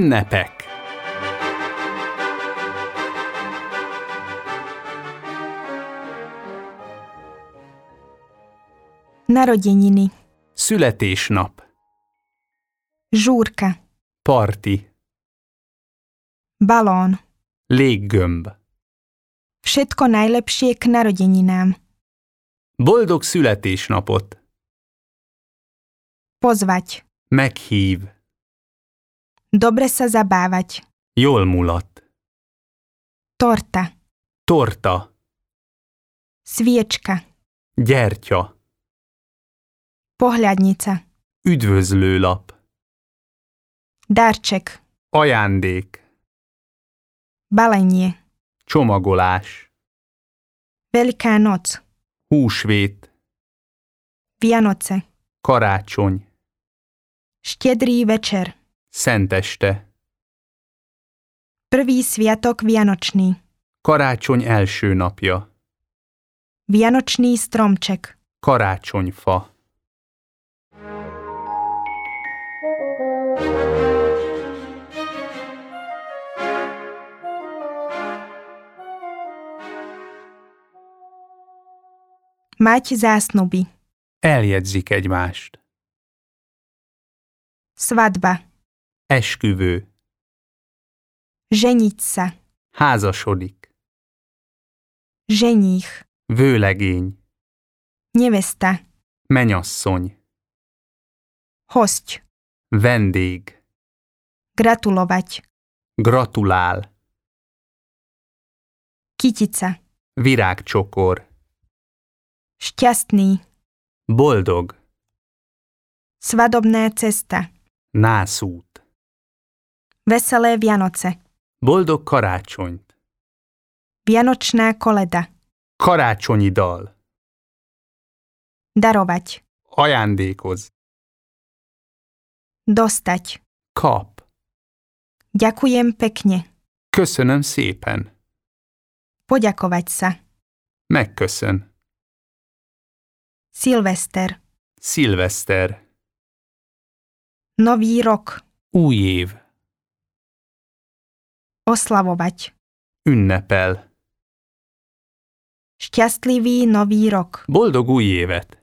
Ünnepek. Narodeniny. Születésnap. Žúrka. Parti. Balón. Léggömb. Všetko najlepšie k narodeninám. Boldog születésnapot. Pozvať. Meghív. Dobre sa zabávať. Jól mulat. Torta. Torta. Sviečka. Gyertya. Pohľadnica. Üdvözlőlap. Darček. Ajándék. Balenie. Csomagolás. Veľká noc. Húsvét. Vianoce. Karácsony. Štedrý večer. Szenteste. Prvý sviatok vianočný. Karácsony első napja. Vianočný stromček. Karácsonyfa. Mať zásnuby. Eljegyzik egymást. Svadba. Esküvő. Ženiť sa. Házasodik. Ženích. Vőlegény. Nevesta. Menyasszony. Hosť. Vendég. Gratulovať. Gratulál. Kytica. Virágcsokor. Šťastný. Boldog. Svadobná cesta. Nászút. Veselé Vianoce. Boldog karácsonyt. Vianočná koleda. Karácsonyi dal. Darovať. Ajándékoz. Dostať. Kap. Ďakujem pekne. Köszönöm szépen. Poďakovať sa. Megköszön. Szilveszter. Szilveszter. Nový rok. Új év. Oslavovať. Ünnepel. Šťastlivý nový rok. Boldog új évet.